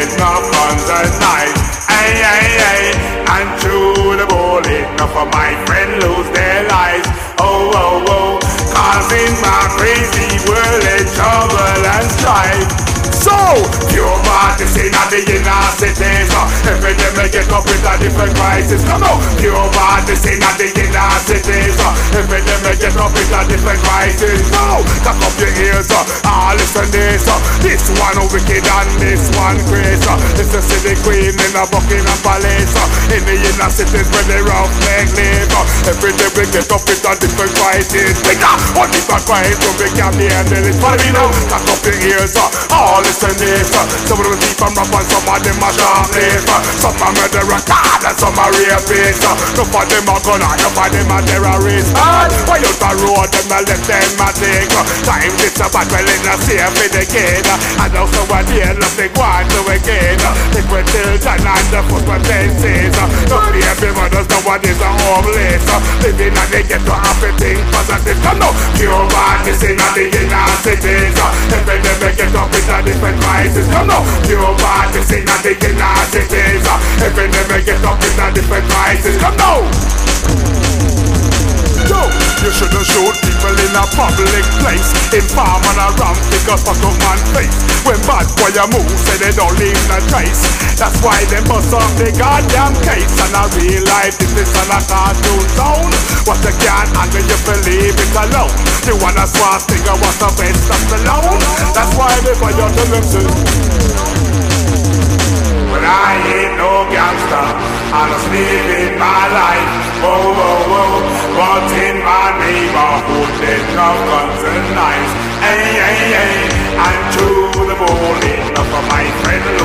enough guns and knives. Hey, hey, hey, and through the bullet, enough of my friend lose their lives. Oh, oh, oh, causing my crazy world in trouble and strife. So, pure madness in the inner cities. Every day me get up with a different crisis. Come on, pure madness in the inner cities. Every day me get up with a different crisis. No, cock up your ears, listen this. This one wicked and this one crazy. It's the city queen in a Buckingham Palace. In the inner cities where the rough men live. Every day we get up with a different crisis. Bigger, on different crisis, so we can't handle it. Follow me now, cock up your ears. Listen this. Some of them deep and rap and some of them are sharpness. Some are murderer card and some are rapists. None of them are gunner, none of them are terrorists. Why you the road them and let them a take? Time this a battle in a safe for the kid. And now so what they nothing want to again. Take with children and the football fences. No baby mothers, nobody's a homeless. Living and they get to everything positive. Come now, pure madness in the inner cities. Every day they get up with a different crisis. Come now, pure madness in the inner cities. Every day they get up with a different crisis. Come now. Yo, you shouldn't shoot people in a public place. Inform and a ram because fuck up man face. When bad boy you move, say they don't leave no trace. That's why they bust up the goddamn case. And I realize this is on a cartoon zone. What you can't handle, you believe it alone. You wanna swastika, what's the best of the loan? That's why they buy your television. But I ain't no gangster, I'm just living my life. Whoa, whoa, whoa. But in my neighborhood there's no guns and knives. Hey, hey, hey. And through the bullet, enough of my friend